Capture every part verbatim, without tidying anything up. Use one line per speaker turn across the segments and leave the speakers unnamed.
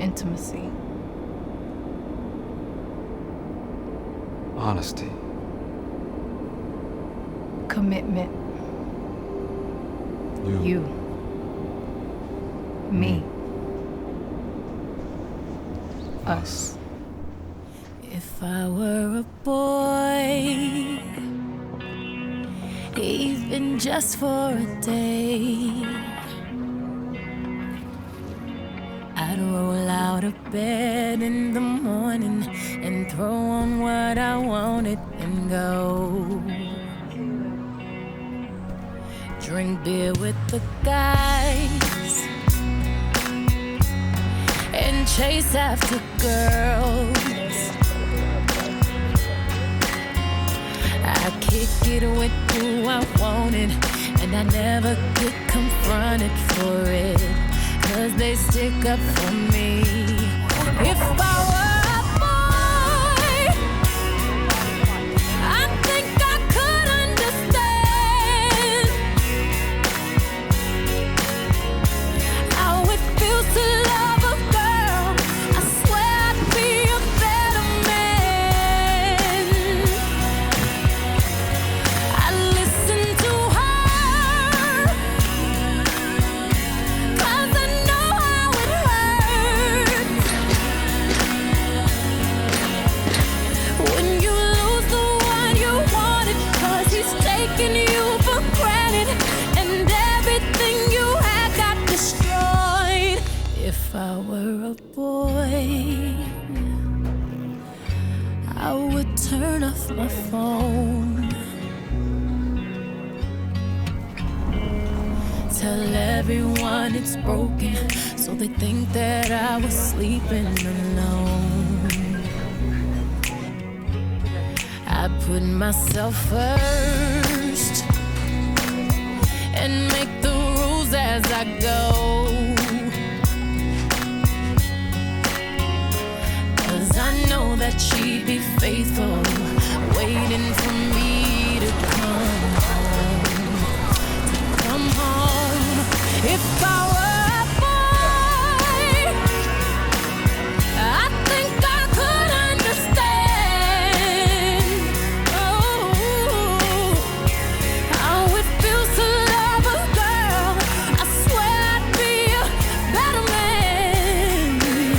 intimacy.
Honesty.
Commitment.
You.
You. Me. Us.
If I were a boy, even just for a day, I'd roll out of bed in the morning and throw on what I wanted and go. Drink beer with the guys and chase after girls. I kick it with who I wanted, and I never get confronted for it, 'cause they stick up for me. If I were a boy, I think I could understand how it feels to love a girl. I swear I'd be a better man. I listen to her, 'cause I know how it hurts when you lose the one you wanted, 'cause he's taking you for granted and everything you had got destroyed. If I were a boy, I would turn off my phone, tell everyone it's broken, so they think that I was sleeping alone. I put myself first and make the rules as I go, 'cause I know that she'd be faithful, waiting for me to come home, come home. If I were a boy, I think I could understand, oh, how it feels to love a girl. I swear I'd be a better man.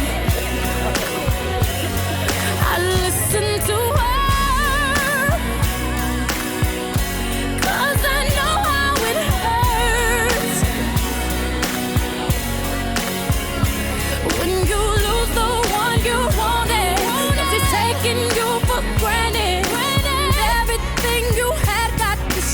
I listen to her, 'cause I know how it hurts when you lose the one you wanted, 'cause he's taking you for granted and everything you had got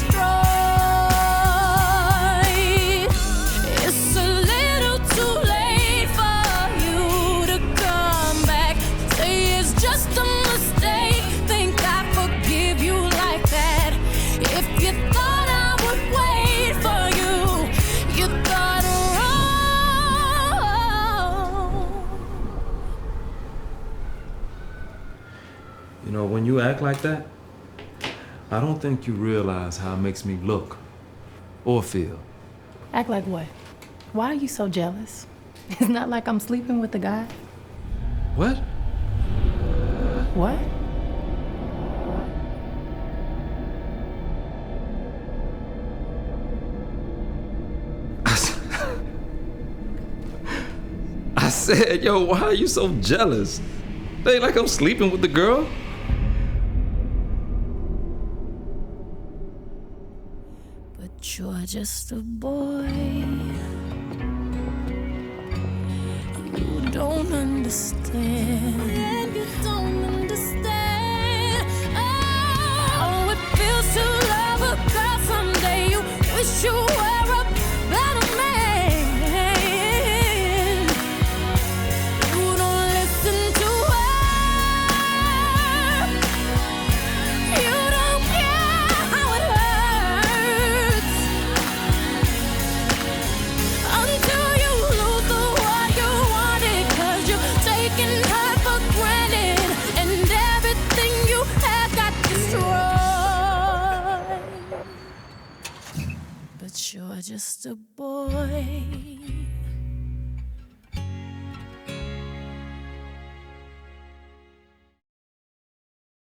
destroyed. It's a little too late for you to come back, say it's just a mistake, think I forgive you like that. If you thought I would wait for you, you thought wrong.
You know, when you act like that, I don't think you realize how it makes me look or feel.
Act like what? Why are you so jealous? It's not like I'm sleeping with the guy.
What?
What?
I s- I said, yo, why are you so jealous? It ain't like I'm sleeping with the girl.
But you're just a boy. You don't understand. And you don't understand.